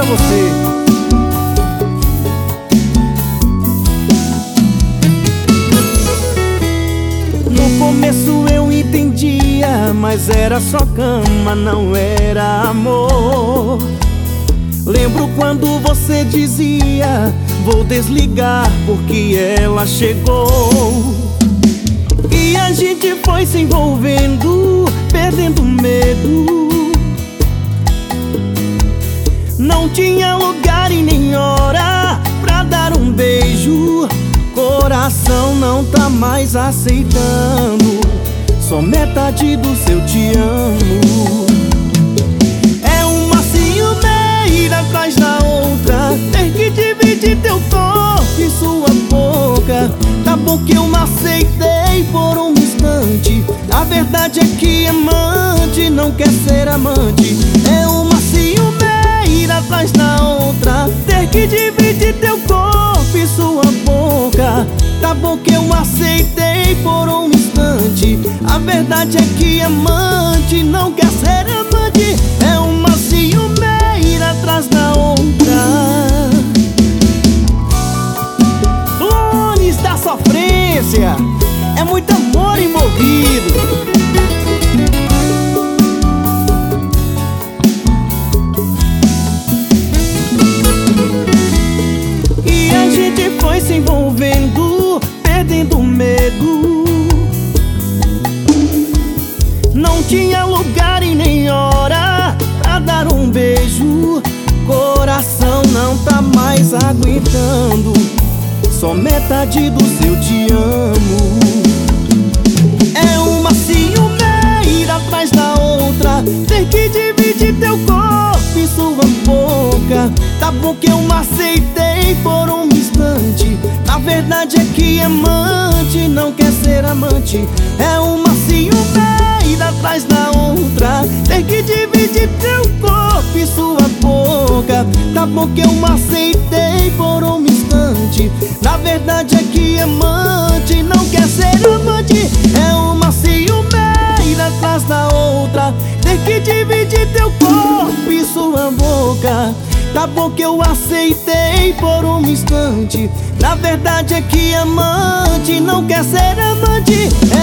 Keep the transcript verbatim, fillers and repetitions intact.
você. No começo eu entendia, mas era só cama, não era amor. Lembro quando você dizia: vou desligar porque ela chegou. E a gente foi se envolvendo, perdendo medo. Não tinha lugar e nem hora pra dar um beijo. Coração não tá mais aceitando só metade do seu te amo. É uma ciumeira atrás da outra, ter que dividir teu corpo e sua boca. Tá bom que eu não aceitei por um instante. A verdade é que amante não quer ser amante. É uma ciumeira atrás da outra, ter que dividir teu corpo e sua boca. Tá bom que eu aceitei por um instante. A verdade é que amante não quer ser amante. É uma ciumeira atrás da outra. Clones da sofrência, é muito amor envolvido. E a gente foi se envolvendo, perdendo medo. Não tinha lugar e nem hora pra dar um beijo. Coração não tá mais aguentando só metade do seu te amo. É uma ciumeira atrás da outra, ter que dividir teu corpo e sua boca. Tá bom que eu não aceitei por um instante. A verdade é que amante não quer ser amante. É uma ciumeira atrás da outra, ter que dividir teu corpo e sua boca. Tá bom que eu não aceitei por um instante. Na verdade é que amante não quer ser amante. É uma ciumeira atrás da outra, ter que dividir teu corpo e sua boca. Tá bom que eu aceitei por um instante. Na verdade é que amante não quer ser amante.